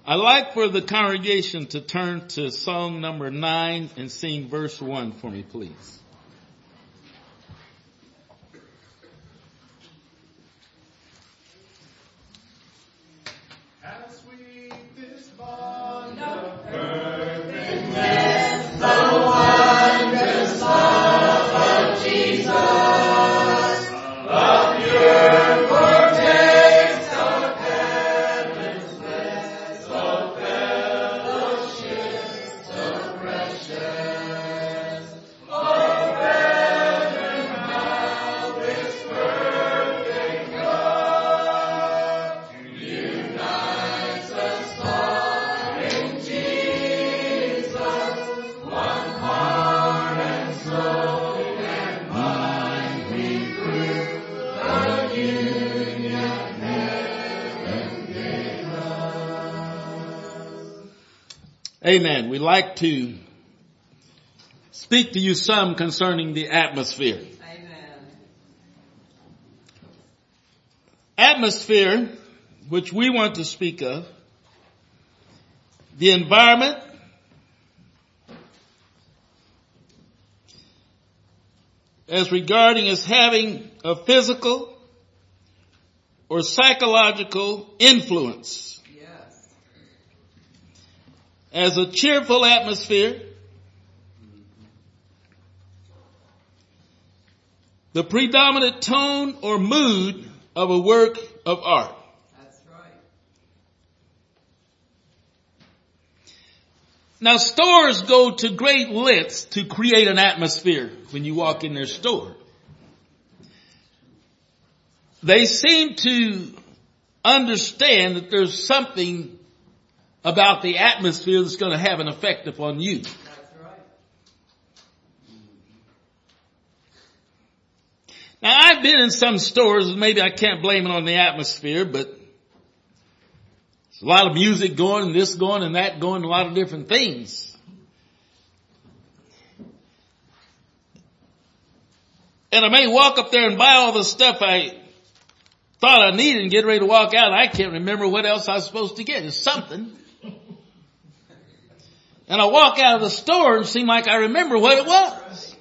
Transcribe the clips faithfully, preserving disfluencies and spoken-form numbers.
I'd like for the congregation to turn to song number nine and sing verse one for me, please. How sweet this bond of perfectness, the wondrous love of Jesus, the pure foretaste of heaven's bliss, of fellowship so precious. Oh, brethren, how this perfect love unites us all in Jesus, one heart and soul and mind we prove the union heaven gave us. Amen. We'd like to speak to you some concerning the atmosphere. Amen. Atmosphere, which we want to speak of, the environment, as regarding as having a physical or psychological influence. Yes. As a cheerful atmosphere, the predominant tone or mood of a work of art. That's right. Now, stores go to great lengths to create an atmosphere when you walk in their store. They seem to understand that there's something about the atmosphere that's going to have an effect upon you. That's right. Now, I've been in some stores, and maybe I can't blame it on the atmosphere, but there's a lot of music going, and this going, and that going, a lot of different things. And I may walk up there and buy all the stuff I thought I needed and get ready to walk out, and I can't remember what else I was supposed to get. It's something. And I walk out of the store and seem like I remember what it was.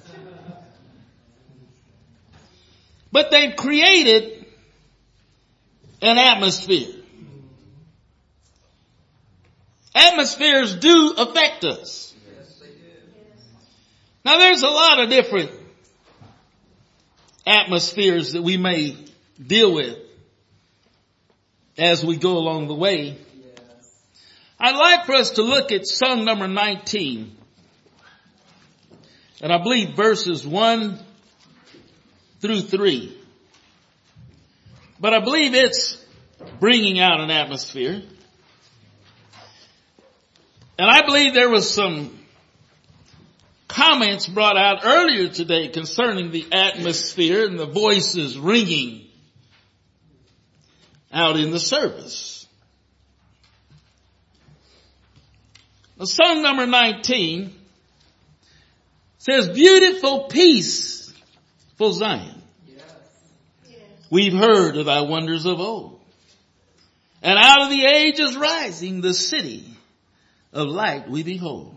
But they've created an atmosphere. Atmospheres do affect us. Yes, they do. Now, there's a lot of different atmospheres that we may deal with as we go along the way. Yes. I'd like for us to look at song number nineteen. And I believe verses one through three. But I believe it's bringing out an atmosphere. And I believe there was some comments brought out earlier today concerning the atmosphere and the voices ringing out in the service. Now, song number nineteen says, beautiful, peaceful Zion. Yes. We've heard of thy wonders of old. And out of the ages rising, the city of light we behold.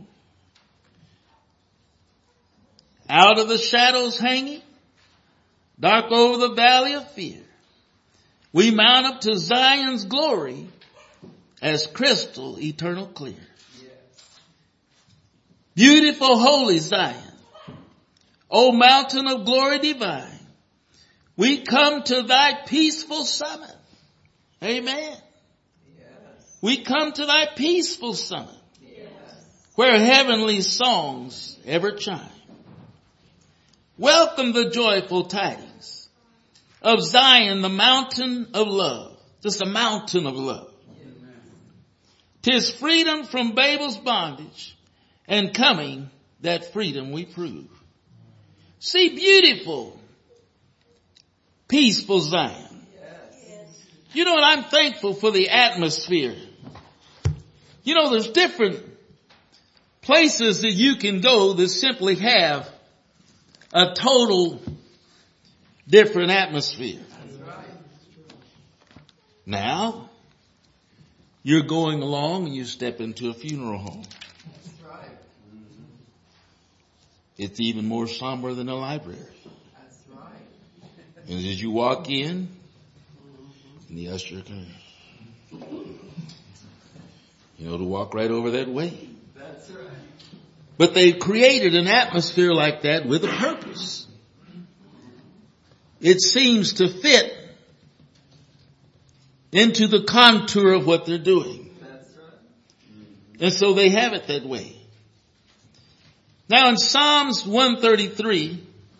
Out of the shadows hanging, dark over the valley of fear, we mount up to Zion's glory as crystal eternal clear. Yes. Beautiful, holy Zion, O mountain of glory divine, we come to thy peaceful summit. Amen. Yes. We come to thy peaceful summit, Yes. where heavenly songs ever chime. Welcome the joyful tidings of Zion, the mountain of love. Just a mountain of love. Amen. 'Tis freedom from Babel's bondage, and coming that freedom we prove. See, beautiful, peaceful Zion. Yes. You know what? I'm thankful for the atmosphere. You know, there's different places that you can go that simply have a total different atmosphere. That's right. Now, you're going along and you step into a funeral home. That's right. It's even more somber than a library. That's right. And as you walk in, and the usher comes, you know, to walk right over that way. That's right. But they've created an atmosphere like that with a purpose. It seems to fit into the contour of what they're doing. That's right. And so they have it that way. Now in Psalms one thirty-three,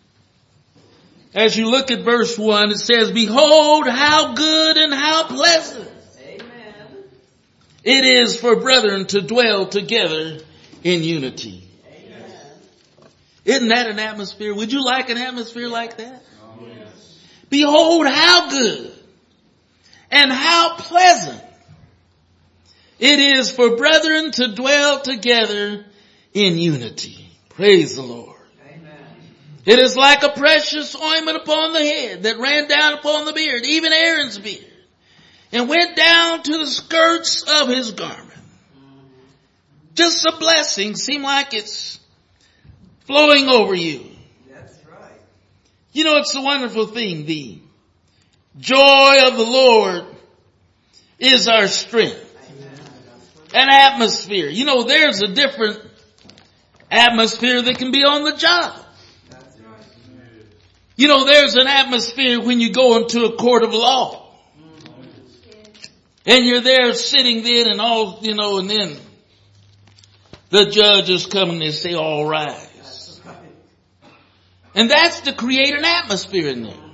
as you look at verse one, it says, behold, how good and how pleasant Amen. it is for brethren to dwell together in unity. Amen. Isn't that an atmosphere? Would you like an atmosphere like that? Yes. Behold, how good and how pleasant it is for brethren to dwell together in unity. Praise the Lord. Amen. It is like a precious ointment upon the head that ran down upon the beard, even Aaron's beard, and went down to the skirts of his garment. Just a blessing, seem like it's flowing over you. That's right. You know, it's a wonderful thing. The joy of the Lord is our strength. An atmosphere. You know, there's a different atmosphere that can be on the job. That's right. You know, there's an atmosphere when you go into a court of law. And you're there sitting then and all, you know, and then the judge is coming and say, all rise. And that's to create an atmosphere in there.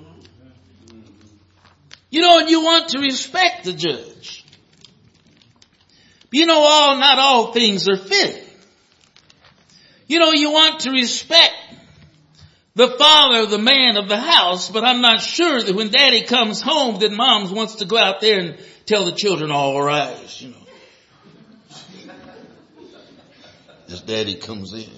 You know, and you want to respect the judge. You know, all, not all things are fitting. You know, you want to respect the father, the man of the house, but I'm not sure that when daddy comes home that moms wants to go out there and tell the children, all rise, you know. As daddy comes in.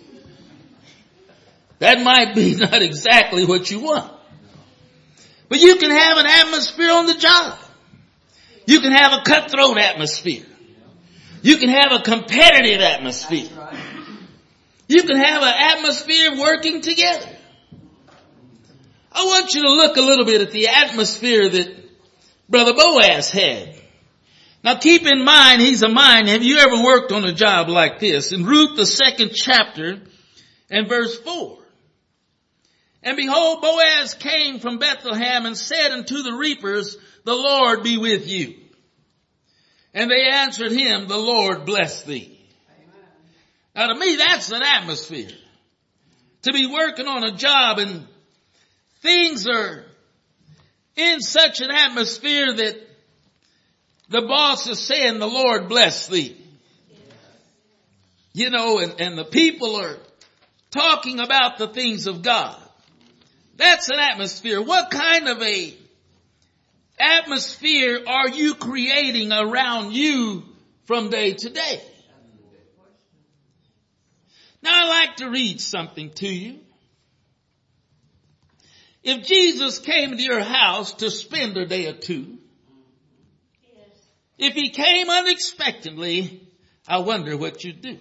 That might be not exactly what you want. But you can have an atmosphere on the job. You can have a cutthroat atmosphere. You can have a competitive atmosphere. You can have an atmosphere of working together. I want you to look a little bit at the atmosphere that Brother Boaz had. Now keep in mind, he's a mind. Have you ever worked on a job like this? In Ruth, the second chapter and verse four. And behold, Boaz came from Bethlehem and said unto the reapers, the Lord be with you. And they answered him, the Lord bless thee. Amen. Now to me, that's an atmosphere. To be working on a job and things are in such an atmosphere that the boss is saying, the Lord bless thee. You know, and, and the people are talking about the things of God. That's an atmosphere. What kind of a atmosphere are you creating around you from day to day? Now I'd like to read something to you. If Jesus came to your house to spend a day or two, if he came unexpectedly, I wonder what you'd do.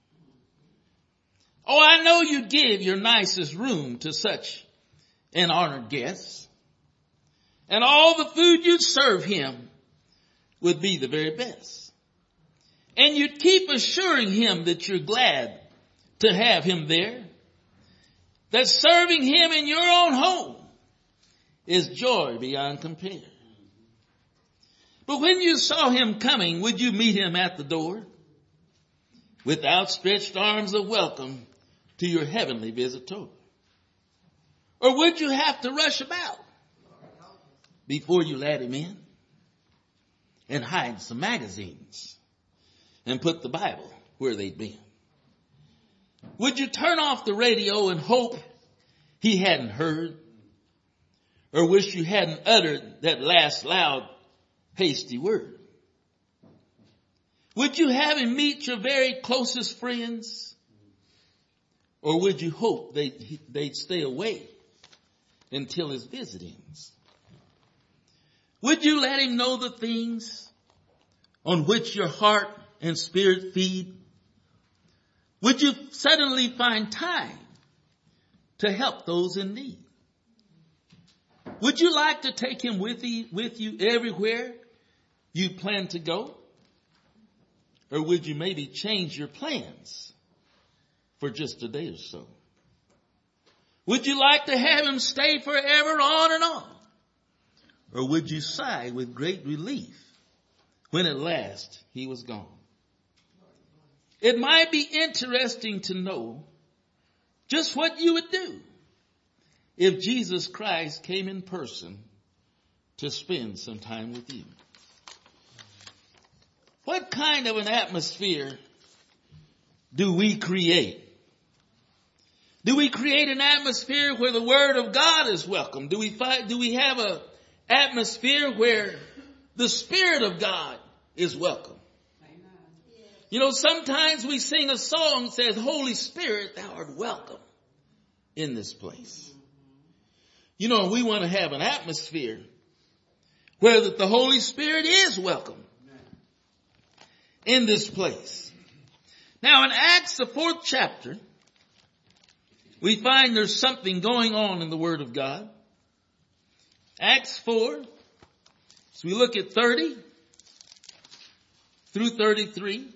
Oh, I know you'd give your nicest room to such an honored guest. And all the food you'd serve him would be the very best. And you'd keep assuring him that you're glad to have him there. That serving him in your own home is joy beyond compare. But when you saw him coming, would you meet him at the door with outstretched arms of welcome to your heavenly visitor? Or would you have to rush about before you let him in and hide some magazines and put the Bible where they'd been? Would you turn off the radio and hope he hadn't heard, or wish you hadn't uttered that last loud, hasty word? Would you have him meet your very closest friends, or would you hope they'd, they'd stay away until his visit ends? Would you let him know the things on which your heart and spirit feed? Would you suddenly find time to help those in need? Would you like to take him with you, with you everywhere you plan to go? Or would you maybe change your plans for just a day or so? Would you like to have him stay forever on and on? Or would you sigh with great relief when at last he was gone? It might be interesting to know just what you would do if Jesus Christ came in person to spend some time with you. What kind of an atmosphere do we create? Do we create an atmosphere where the Word of God is welcome? Do we find, do we have an atmosphere where the Spirit of God is welcome? You know, sometimes we sing a song that says, Holy Spirit, thou art welcome in this place. You know, we want to have an atmosphere where that the Holy Spirit is welcome in this place. Now in Acts, the fourth chapter, we find there's something going on in the Word of God. Acts four, so we look at thirty through thirty-three.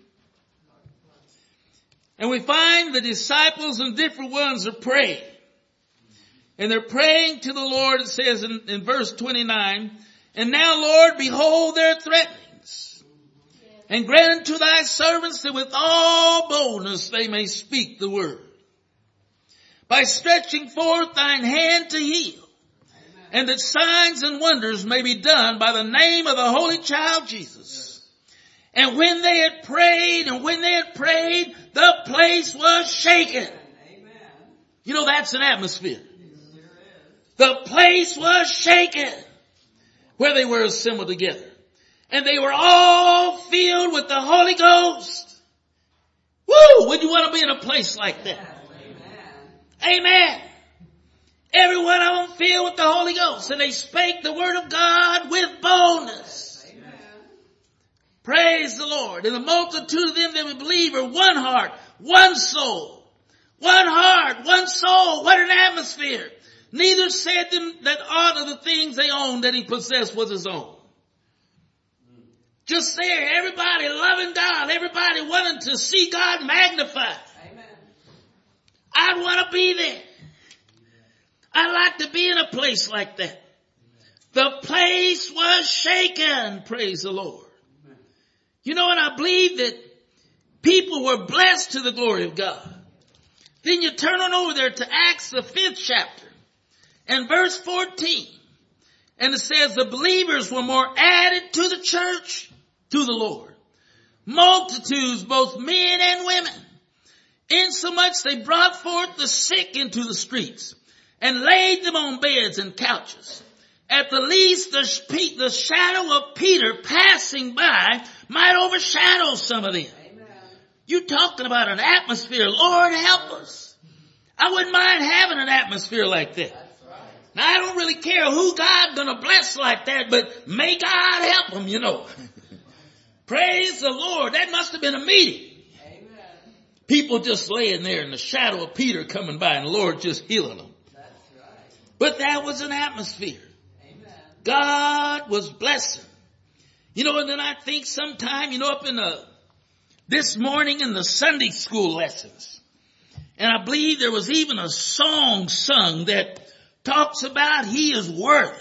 And we find the disciples and different ones are praying. And they're praying to the Lord, it says in, in verse twenty-nine, and now, Lord, behold their threatenings. And grant unto thy servants that with all boldness they may speak the word. By stretching forth thine hand to heal. And that signs and wonders may be done by the name of the Holy Child Jesus. And when they had prayed, and when they had prayed, the place was shaken. You know, that's an atmosphere. The place was shaken where they were assembled together. And they were all filled with the Holy Ghost. Woo! Would you want to be in a place like that? Amen. Amen. Every one of them filled with the Holy Ghost. And they spake the word of God with boldness. Amen. Praise the Lord. And the multitude of them that would believe are one heart, one soul. One heart, one soul. What an atmosphere. Neither said them that aught of the things they owned that he possessed was his own. Just there, everybody loving God, everybody wanting to see God magnified. Amen. I'd want to be there. I'd like to be in a place like that. The place was shaken, praise the Lord. Amen. You know, and I believe that people were blessed to the glory of God. Then you turn on over there to Acts, the fifth chapter, and verse fourteen. And it says the believers were more added to the church, to the Lord. Multitudes, both men and women. Insomuch they brought forth the sick into the streets and laid them on beds and couches. At the least, the, the shadow of Peter passing by might overshadow some of them. Amen. You talking about an atmosphere. Lord, help us. I wouldn't mind having an atmosphere like that. Now, I don't really care who God's going to bless like that, but may God help them, you know. Praise the Lord. That must have been a meeting. Amen. People just laying there in the shadow of Peter coming by and the Lord just healing them. That's right. But that was an atmosphere. Amen. God was blessing. You know, and then I think sometime, you know, up in the, this morning in the Sunday school lessons, and I believe there was even a song sung that talks about he is worthy.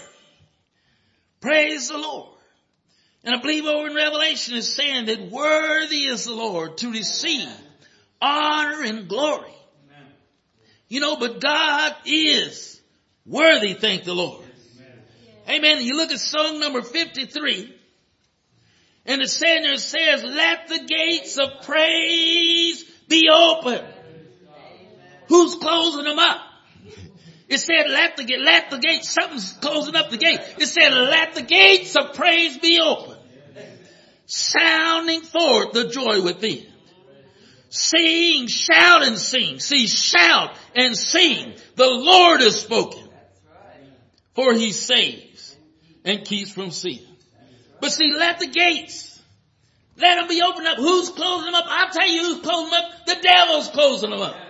Praise the Lord. And I believe over in Revelation is saying that worthy is the Lord to receive honor and glory. Amen. You know, but God is worthy, thank the Lord. Amen. Amen. You look at song number fifty-three, and it's saying there, it says, let the gates of praise be open. Amen. Who's closing them up? It said, let the, let the gates, something's closing up the gate. It said, let the gates of praise be open. Sounding forth the joy within. Sing, shout and sing. See, shout and sing. The Lord has spoken. For he saves and keeps from sin. But see, let the gates. Let them be opened up. Who's closing them up? I'll tell you who's closing them up. The devil's closing them up.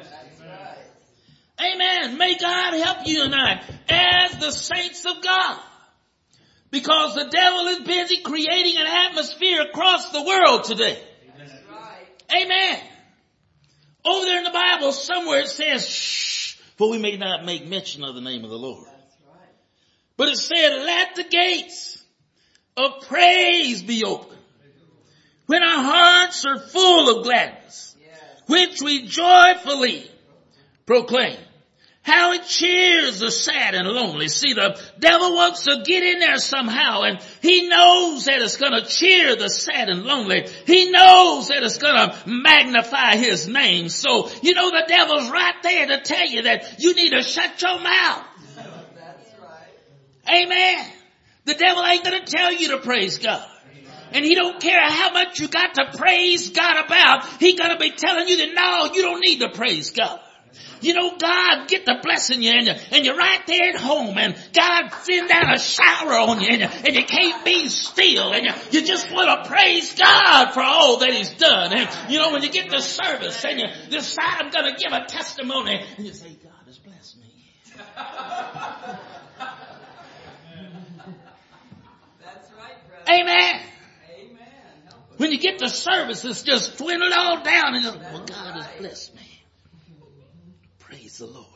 Amen. May God help you and I as the saints of God. Because the devil is busy creating an atmosphere across the world today. Amen. Over there in the Bible somewhere it says, shh, for we may not make mention of the name of the Lord. But it said, let the gates of praise be open. When our hearts are full of gladness, which we joyfully proclaim. How it cheers the sad and lonely. See, the devil wants to get in there somehow, and he knows that it's going to cheer the sad and lonely. He knows that it's going to magnify his name. So, you know, the devil's right there to tell you that you need to shut your mouth. That's right. Amen. The devil ain't going to tell you to praise God. And he don't care how much you got to praise God about. He's going to be telling you that no, you don't need to praise God. You know, God get the blessing you and, you and you're right there at home and God send down a shower on you and you, and you can't be still and you, you just want to praise God for all that he's done. And you know, when you get to service and you decide I'm going to give a testimony and you say, God has blessed me. That's right, brother. Amen. Amen. Help us. When you get to service, it's just dwindled all down and just, well, God has blessed me. Praise the Lord.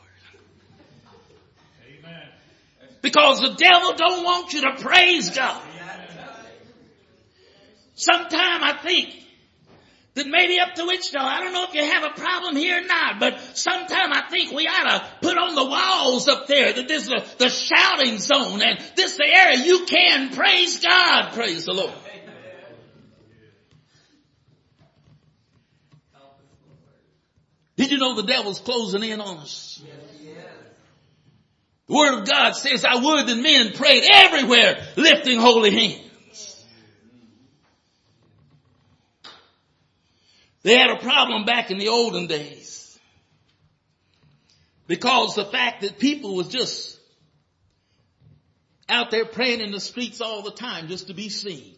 Amen. Because the devil don't want you to praise God. Sometime I think that maybe up to Wichita, I don't know if you have a problem here or not, but sometime I think we ought to put on the walls up there that this is the, the shouting zone and this is the area you can praise God. Praise the Lord. Did you know the devil's closing in on us? Yes, yes. The Word of God says, I would that men prayed everywhere, lifting holy hands. They had a problem back in the olden days. Because the fact that people was just out there praying in the streets all the time just to be seen.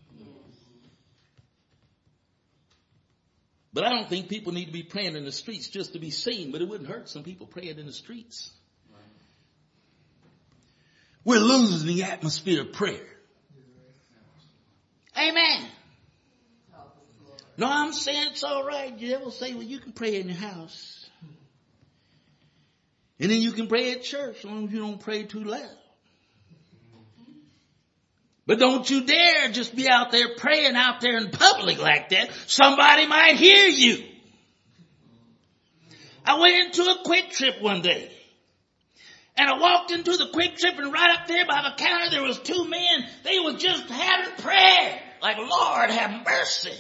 But I don't think people need to be praying in the streets just to be seen, but it wouldn't hurt some people praying in the streets. We're losing the atmosphere of prayer. Amen. No, I'm saying it's all right. The devil say, well, you can pray in your house. And then you can pray at church as long as you don't pray too loud. But don't you dare just be out there praying out there in public like that. Somebody might hear you. I went into a Quick Trip one day. And I walked into the Quick Trip and right up there by the counter there was two men. They were just having prayer. Like, Lord, have mercy.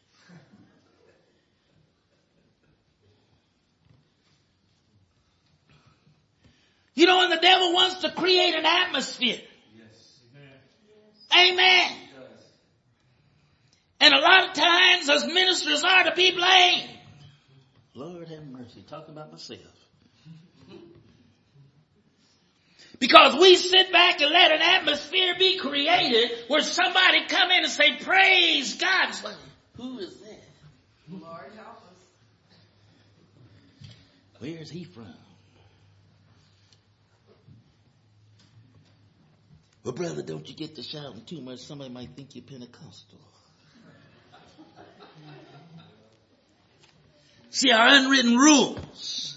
You know, and the devil wants to create an atmosphere. Amen. And a lot of times us ministers are to be blamed. Lord have mercy. Talking about myself. Because we sit back and let an atmosphere be created where somebody come in and say, praise God. It's like, who is that? Lord help us. Where's he from? Well, brother, don't you get to shouting too much. Somebody might think you're Pentecostal. See, our unwritten rules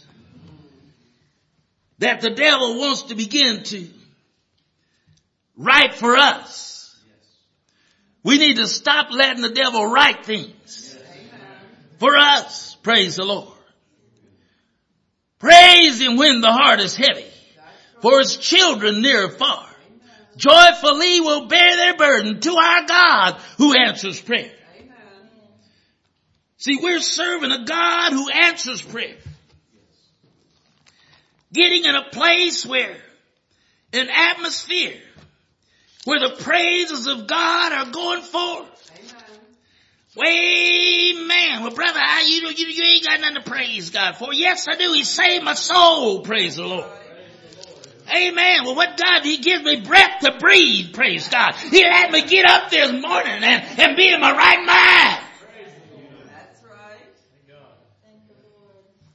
that the devil wants to begin to write for us. We need to stop letting the devil write things for us. Praise the Lord. Praise him when the heart is heavy, for his children near or far joyfully will bear their burden to our God who answers prayer. Amen. See, we're serving a God who answers prayer. Getting in a place where, an atmosphere where the praises of God are going forth. Amen. Amen. Well, brother, I, you, you, you ain't got nothing to praise God for. Yes, I do. He saved my soul. Praise the Lord. Amen. Well, what God? He gives me breath to breathe. Praise God. He let me get up this morning and, and be in my right mind.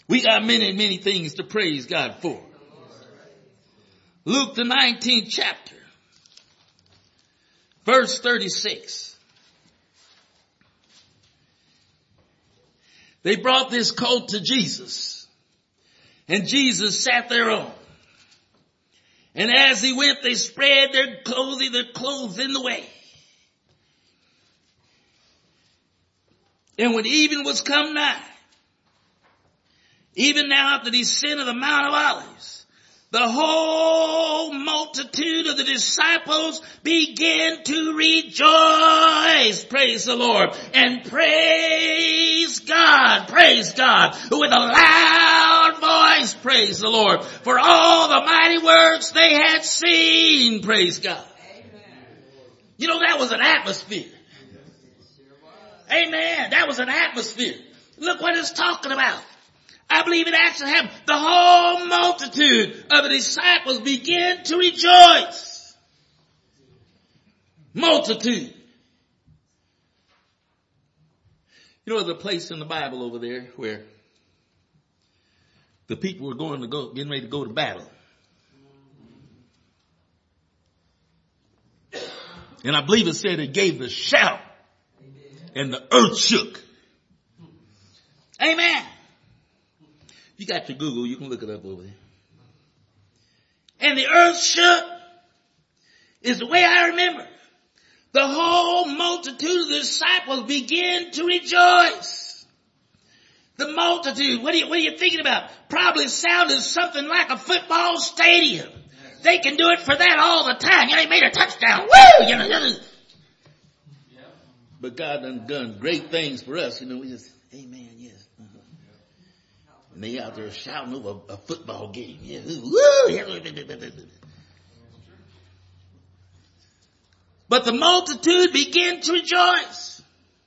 We got many, many things to praise God for. Luke the nineteenth chapter, verse thirty-six. They brought this colt to Jesus, and Jesus sat thereon. And as he went, they spread their clothes, their clothes in the way. And when even was come nigh, even now after the descent of the Mount of Olives, the whole multitude of the disciples began to rejoice, praise the Lord, and praise God, praise God, with a loud voice, praise the Lord, for all the mighty works they had seen, praise God. Amen. You know, that was an atmosphere. Amen. That was an atmosphere. Look what it's talking about. I believe it actually happened. The whole multitude of the disciples began to rejoice. Multitude. You know, there's a place in the Bible over there where the people were going to go, getting ready to go to battle. And I believe it said it gave the shout and the earth shook. Amen. You got your Google, you can look it up over there. And the earth shook is the way I remember. The whole multitude of the disciples began to rejoice. The multitude, what are you, what are you thinking about? Probably sounded something like a football stadium. They can do it for that all the time. You know, they made a touchdown. Woo! You know, but God done done great things for us. You know, we just, amen, yes. Uh-huh. And they out there shouting over a, a football game. Yeah. Woo! But the multitude began to rejoice.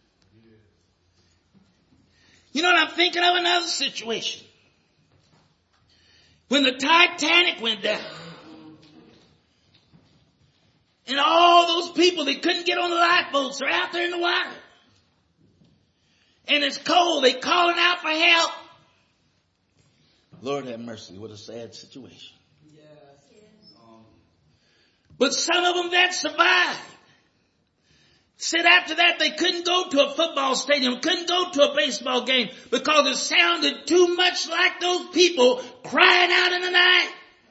You know what I'm thinking of? Another situation. When the Titanic went down. And all those people that couldn't get on the lifeboats are out there in the water. And it's cold. They're calling out for help. Lord have mercy. What a sad situation. Yes. But some of them that survived said after that they couldn't go to a football stadium, couldn't go to a baseball game because it sounded too much like those people crying out in the night.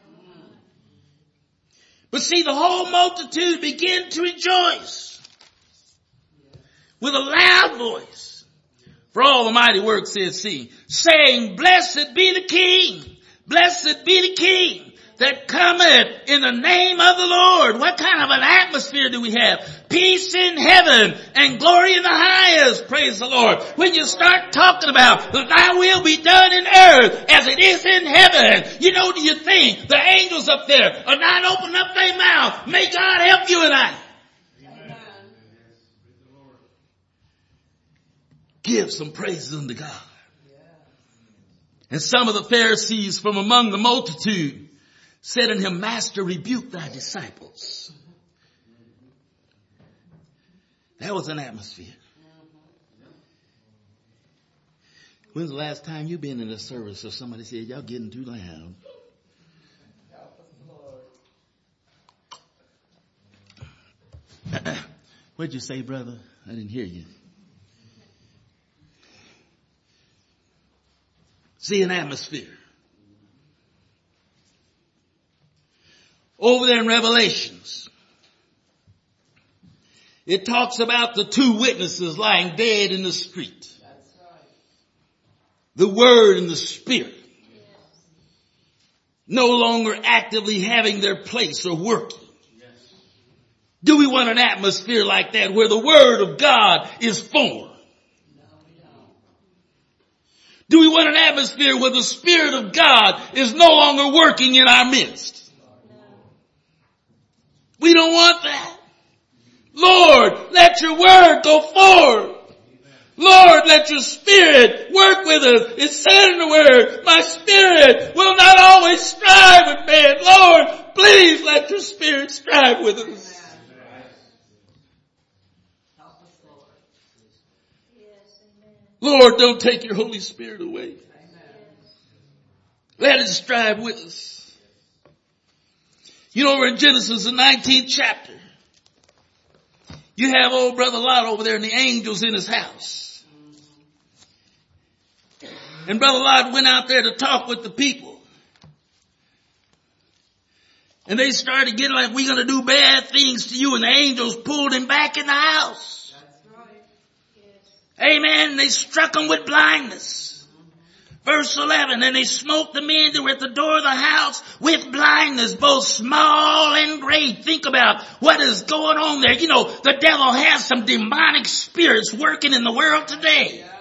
But see, the whole multitude began to rejoice with a loud voice for all the mighty works they had seen, saying, blessed be the King, blessed be the King that cometh in the name of the Lord. What kind of an atmosphere do we have? Peace in heaven and glory in the highest. Praise the Lord. When you start talking about thy will be done in earth as it is in heaven, you know, do you think the angels up there are not opening up their mouth? May God help you and I. Amen. Give some praises unto God. And some of the Pharisees from among the multitude said unto him, Master, rebuke thy disciples. That was an atmosphere. When's the last time you been in a service or somebody said, y'all getting too loud? What'd you say, brother? I didn't hear you. See, an atmosphere. Over there in Revelations, it talks about the two witnesses lying dead in the street. That's right. The Word and the Spirit. Yes. No longer actively having their place or working. Yes. Do we want an atmosphere like that where the Word of God is formed? No, we don't. Do we want an atmosphere where the Spirit of God is no longer working in our midst? We don't want that. Lord, let your word go forward. Lord, let your spirit work with us. It said in the word, my spirit will not always strive with man. Lord, please let your spirit strive with us. Lord, don't take your Holy Spirit away. Let it strive with us. You know, over in Genesis, the nineteenth chapter, you have old brother Lot over there and the angels in his house. And brother Lot went out there to talk with the people. And they started getting like, we're going to do bad things to you. And the angels pulled him back in the house. That's right. Yes. Amen. And they struck him with blindness. Verse eleven, and they smote the men that were at the door of the house with blindness, both small and great. Think about what is going on there. You know, the devil has some demonic spirits working in the world today. Yes.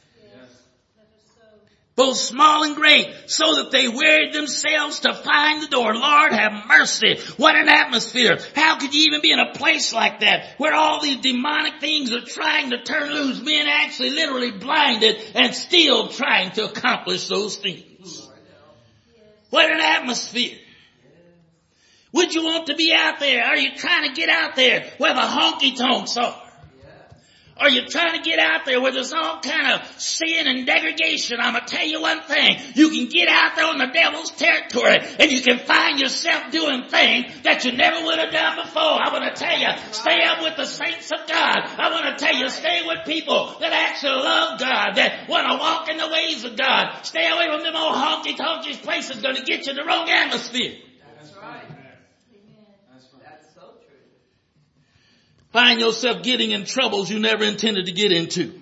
Both small and great, so that they wearied themselves to find the door. Lord, have mercy. What an atmosphere. How could you even be in a place like that where all these demonic things are trying to turn loose, men actually literally blinded and still trying to accomplish those things? What an atmosphere. Would you want to be out there? Are you trying to get out there where the honky-tonks are? Are you trying to get out there where there's all kind of sin and degradation? I'm going to tell you one thing. You can get out there on the devil's territory and you can find yourself doing things that you never would have done before. I want to tell you, stay up with the saints of God. I want to tell you, stay with people that actually love God, that want to walk in the ways of God. Stay away from them old honky-tonky places going to get you in the wrong atmosphere. That's right. That's right. That's so true. Find yourself getting in troubles you never intended to get into.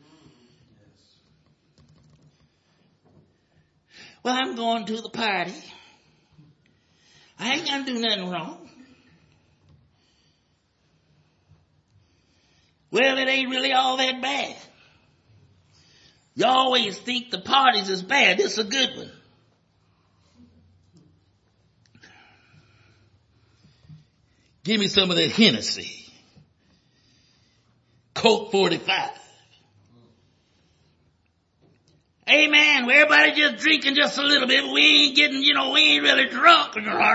Well, I'm going to the party. I ain't gonna do nothing wrong. Well, it ain't really all that bad. You always think the parties is bad. This is a good one. Give me some of that Hennessy. Coke forty-five. Amen. Well, everybody just drinking just a little bit, but we ain't getting, you know, we ain't really drunk.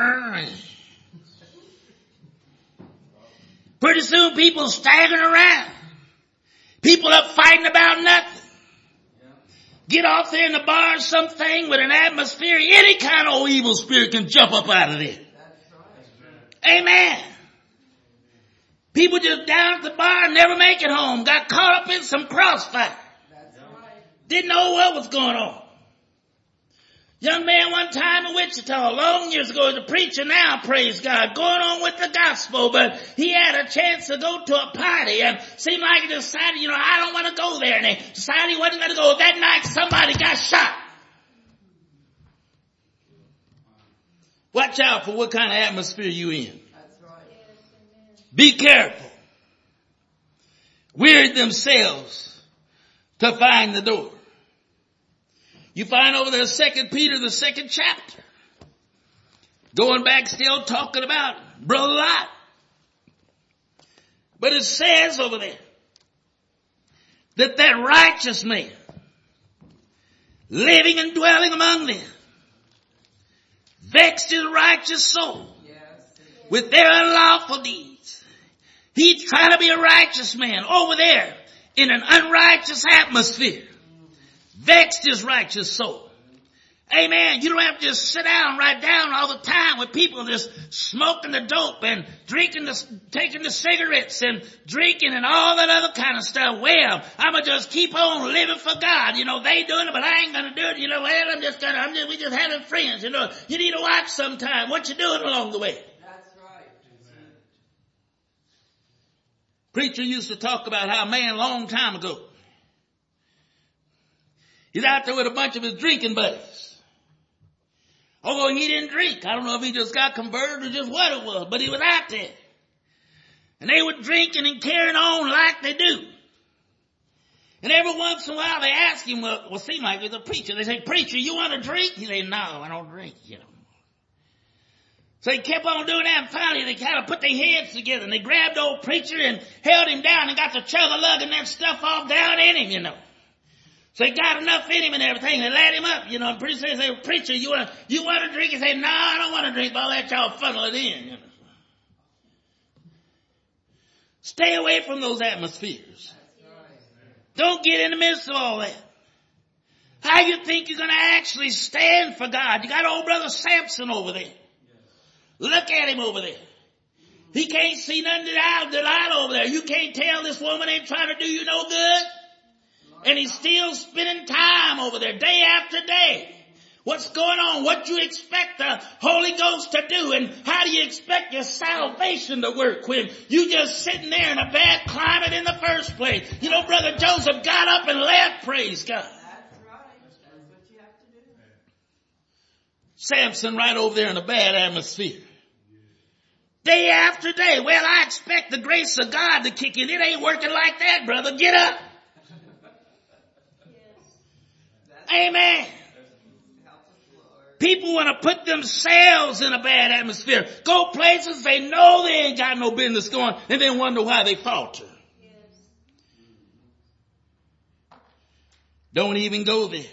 Pretty soon people staggering around. People up fighting about nothing. Get off there in the bar or something with an atmosphere. Any kind of old evil spirit can jump up out of there. Amen. People just down at the bar and never make it home. Got caught up in some crossfire. Didn't know what was going on. Young man one time in Wichita, long years ago, is a preacher now, praise God, going on with the gospel, but he had a chance to go to a party and seemed like he decided, you know, I don't want to go there, and he decided he wasn't going to go. That night somebody got shot. Watch out for what kind of atmosphere you in. That's right. Be careful. Wearied themselves to find the door. You find over there Second Peter, the second chapter. Going back still talking about Brother Lot. But it says over there that that righteous man living and dwelling among them vexed his righteous soul with their unlawful deeds. He's trying to be a righteous man over there in an unrighteous atmosphere. Vexed his righteous soul. Amen. You don't have to just sit down right down all the time with people just smoking the dope and drinking the, taking the cigarettes and drinking and all that other kind of stuff. Well, I'm going to just keep on living for God. You know, they doing it, but I ain't going to do it. You know, well, I'm just going to, I'm just, we just having friends. You know, you need to watch sometime what you're doing along the way. That's right. Preacher used to talk about how a man a long time ago, he's out there with a bunch of his drinking buddies. Although he didn't drink. I don't know if he just got converted or just what it was, but he was out there. And they were drinking and carrying on like they do. And every once in a while they ask him, well, well seem like he's a preacher. They say, preacher, you want to drink? He say, no, I don't drink, you know. So he kept on doing that, and finally they kind of put their heads together and they grabbed the old preacher and held him down and got to chug-a-lugging that stuff all down in him, you know. So he got enough in him and everything. They let him up, you know, and pretty soon they say, preacher, you want to, you want to drink? He say, no, I don't want to drink, but I'll let y'all funnel it in, you know. Stay away from those atmospheres. Don't get in the midst of all that. How you think you're going to actually stand for God? You got old brother Samson over there. Look at him over there. He can't see nothing out the light over there. You can't tell this woman ain't trying to do you no good. And he's still spending time over there day after day. What's going on? What you expect the Holy Ghost to do? And how do you expect your salvation to work when you just sitting there in a bad climate in the first place? You know, Brother Joseph got up and left, praise God. That's right. That's what you have to do. Samson right over there in a bad atmosphere. Day after day. Well, I expect the grace of God to kick in. It ain't working like that, brother. Get up. Amen. People want to put themselves in a bad atmosphere. Go places they know they ain't got no business going and then wonder why they falter. Yes. Don't even go there.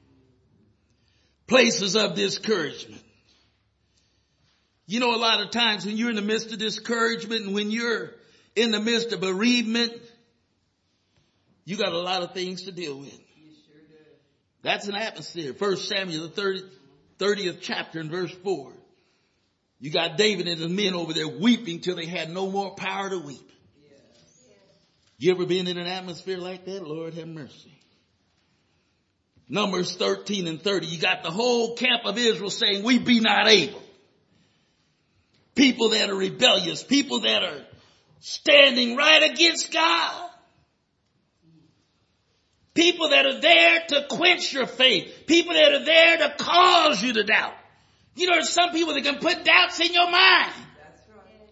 Places of discouragement. You know, a lot of times when you're in the midst of discouragement and when you're in the midst of bereavement, you got a lot of things to deal with. You sure do. That's an atmosphere. First Samuel, the thirtieth chapter and verse four. You got David and his men over there weeping till they had no more power to weep. Yes. You ever been in an atmosphere like that? Lord have mercy. Numbers thirteen and thirty. You got the whole camp of Israel saying, we be not able. People that are rebellious, people that are standing right against God. People that are there to quench your faith. People that are there to cause you to doubt. You know, there's some people that can put doubts in your mind. That's right.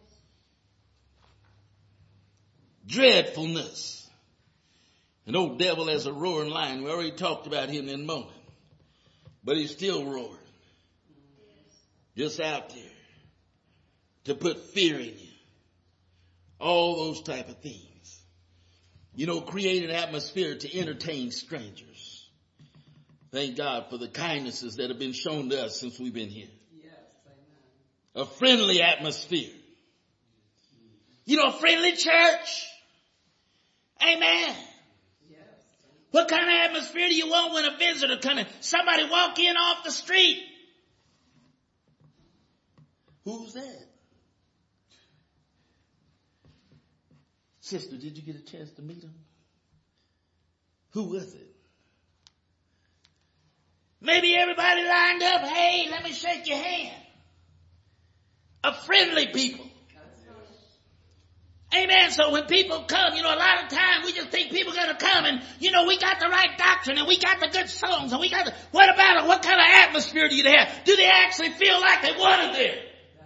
Dreadfulness. An old devil as a roaring lion. We already talked about him in a moment. But he's still roaring. Just out there. To put fear in you. All those type of things. You know, create an atmosphere to entertain strangers. Thank God for the kindnesses that have been shown to us since we've been here. Yes, amen. A friendly atmosphere. You know, a friendly church. Amen. Yes. What kind of atmosphere do you want when a visitor comes in? Somebody walk in off the street. Who's that? Sister, did you get a chance to meet him? Who was it? Maybe everybody lined up. Hey, let me shake your hand. A friendly people. Amen. So when people come, you know, a lot of times we just think people are going to come and, you know, we got the right doctrine and we got the good songs and we got the, what about it? What kind of atmosphere do you have? Do they actually feel like they want it there?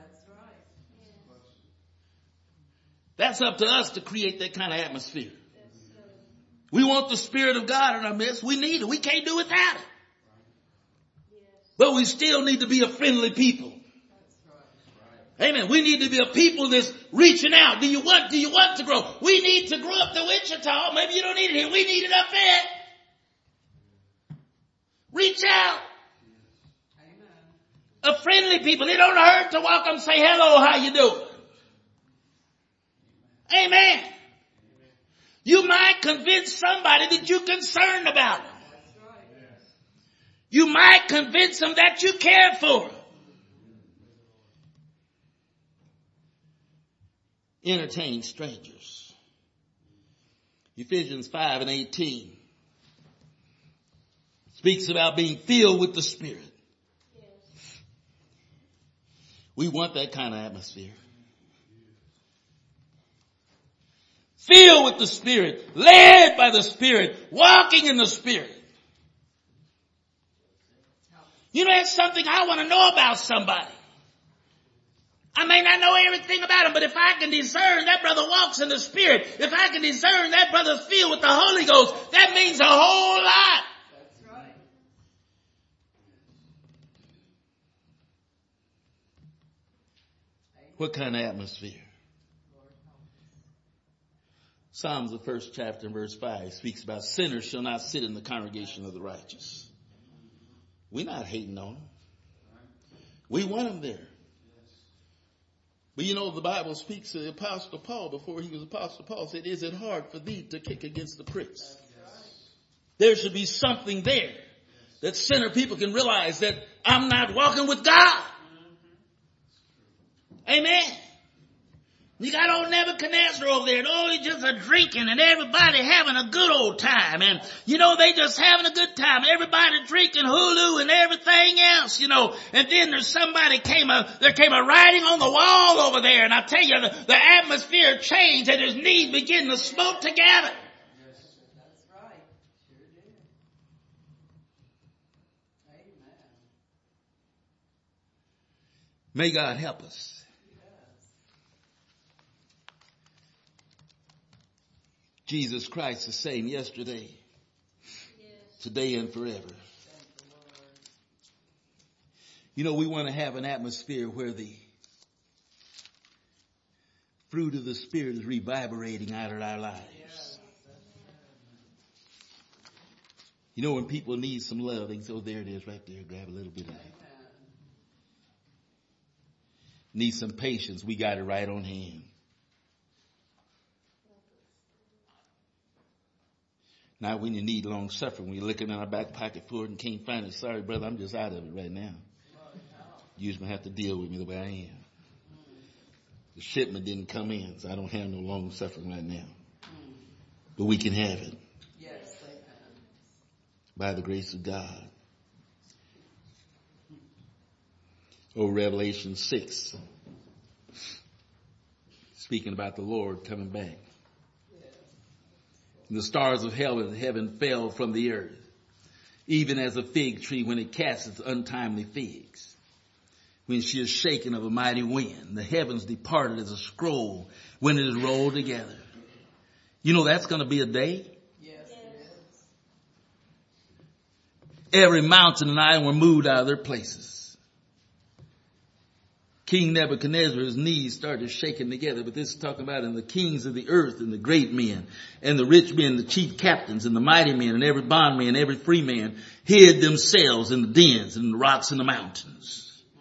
That's up to us to create that kind of atmosphere. We want the Spirit of God in our midst. We need it. We can't do without it. But we still need to be a friendly people. Amen. We need to be a people that's reaching out. Do you want, do you want to grow? We need to grow up to Wichita. Maybe you don't need it here. We need it up there. Reach out. A friendly people. It don't hurt to walk up and say, hello, how you doing? Amen. You might convince somebody that you're concerned about them. You might convince them that you care for them. Entertain strangers. Ephesians five and eighteen speaks about being filled with the Spirit. We want that kind of atmosphere. Filled with the Spirit, led by the Spirit, walking in the Spirit. You know, that's something I want to know about somebody. I may not know everything about him, but if I can discern that brother walks in the Spirit, if I can discern that brother's filled with the Holy Ghost, that means a whole lot. That's right. What kind of atmosphere? Psalms, the first chapter and verse five speaks about sinners shall not sit in the congregation of the righteous. We're not hating on them. We want them there. But you know, the Bible speaks to the Apostle Paul before he was Apostle Paul said, is it hard for thee to kick against the pricks? There should be something there. that sinner people can realize that I'm not walking with God. Amen. You got old Nebuchadnezzar over there. Oh, he's just a drinking and everybody having a good old time. And, you know, they just having a good time. Everybody drinking Hulu and everything else, you know. And then there's somebody came a, there came a writing on the wall over there. And I tell you, the, the atmosphere changed and his knees began to smoke together. May God help us. Jesus Christ the same yesterday, yes, today, and forever. You know, we want to have an atmosphere where the fruit of the Spirit is reverberating out of our lives. You know, when people need some loving, so there it is right there. Grab a little bit of it. Need some patience. We got it right on hand. Now when you need long suffering, when you're looking in our back pocket for it and can't find it, sorry brother, I'm just out of it right now. You just gonna have to deal with me the way I am. The shipment didn't come in, so I don't have no long suffering right now. But we can have it. Yes, by the grace of God. Oh, Revelation six. Speaking about the Lord coming back. And the stars of hell and heaven fell from the earth, even as a fig tree when it casts its untimely figs. When she is shaken of a mighty wind, the heavens departed as a scroll when it is rolled together. You know that's going to be a day. Yes, it is. Every mountain and island were moved out of their places. King Nebuchadnezzar, his knees started shaking together, but this is talking about in the kings of the earth and the great men and the rich men, the chief captains and the mighty men and every bondman, every free man hid themselves in the dens and the rocks and the mountains.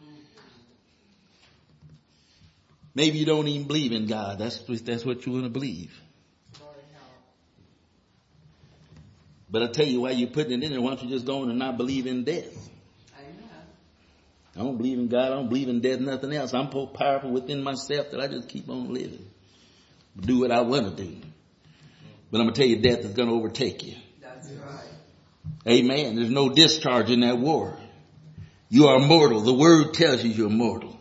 Maybe you don't even believe in God. That's, that's what you want to believe. But I tell you why you're putting it in there. Why don't you just go on and not believe in death? I don't believe in God. I don't believe in death, nothing else. I'm so powerful within myself that I just keep on living. Do what I want to do. But I'm going to tell you, death is going to overtake you. That's right. Amen. There's no discharge in that war. You are mortal. The word tells you you're mortal.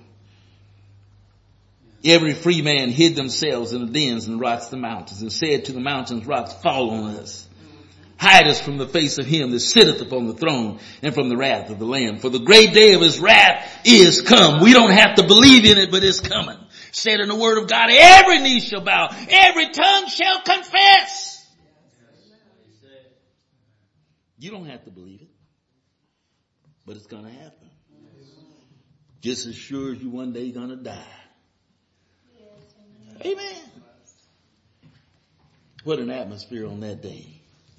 Every free man hid themselves in the dens and rocks the mountains and said to the mountains, rocks, fall on us. Hide us from the face of him that sitteth upon the throne and from the wrath of the Lamb. For the great day of his wrath is come. We don't have to believe in it, but it's coming. Said in the word of God, every knee shall bow, every tongue shall confess. You don't have to believe it, but it's going to happen. Just as sure as you one day going to die. Amen. What an atmosphere on that day.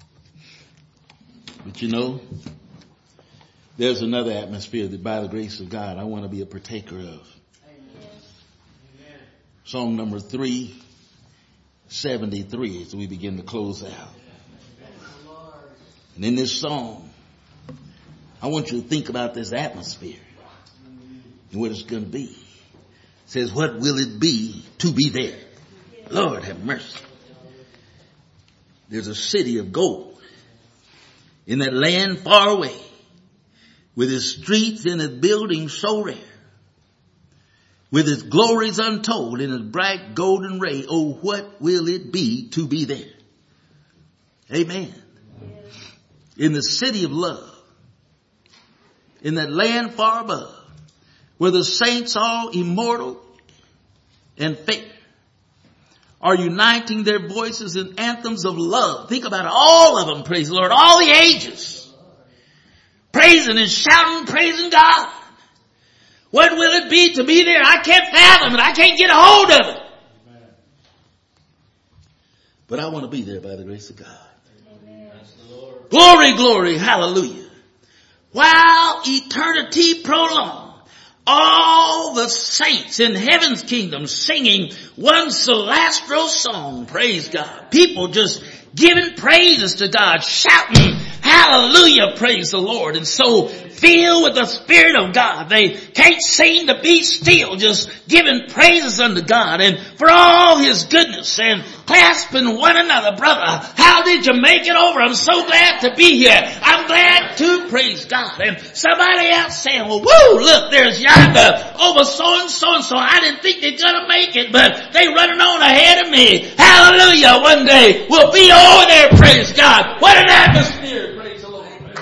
But you know, there's another atmosphere that by the grace of God I want to be a partaker of. Amen. Song number three seventy-three as we begin to close out. And in this song, I want you to think about this atmosphere and what it's going to be. It says, what will it be to be there? Lord have mercy. There's a city of gold in that land far away, with its streets and its buildings so rare, with its glories untold and its bright golden ray. Oh, what will it be to be there? Amen. In the city of love, in that land far above, where the saints all immortal and fair are uniting their voices in anthems of love. Think about it. All of them, praise the Lord. All the ages. Praising and shouting, praising God. What will it be to be there? I can't fathom it. I can't get a hold of it. Amen. But I want to be there by the grace of God. Amen. Glory, glory, hallelujah. While eternity prolongs, all the saints in heaven's kingdom singing one celestial song. Praise God. People just giving praises to God, shouting, Hallelujah, praise the Lord. And so filled with the Spirit of God, they can't seem to be still, just giving praises unto God and for all His goodness and clasping one another. Brother, how did you make it over? I'm so glad to be here. I'm glad to praise God. And somebody else saying, well, woo, look, there's yonder over so and so and so. I didn't think they're gonna make it, but they running on ahead of me. Hallelujah. One day we'll be over there, praise God. What an atmosphere. Praise the Lord.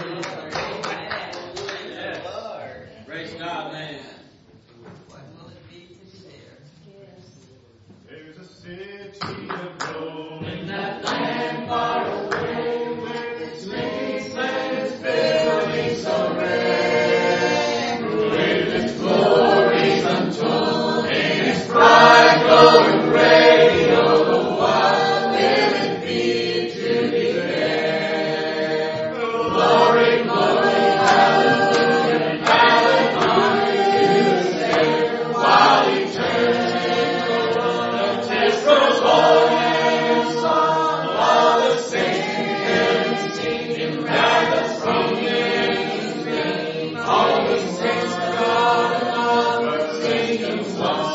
Praise God, man. What will it be to be there? There's a city of gold in that land far away, where its wasteland is building so rare, with its glories untold and its bright glowing ray. Oh, what will it be to be there? Glory, glory, hallelujah, hallelujah to the Savior, while eternal tempests roll and song, all the saints in heaven singing, rabbits singing and singing, all the saints of God above singing one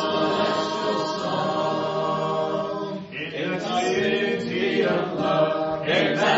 celestial song. In a city of love, in that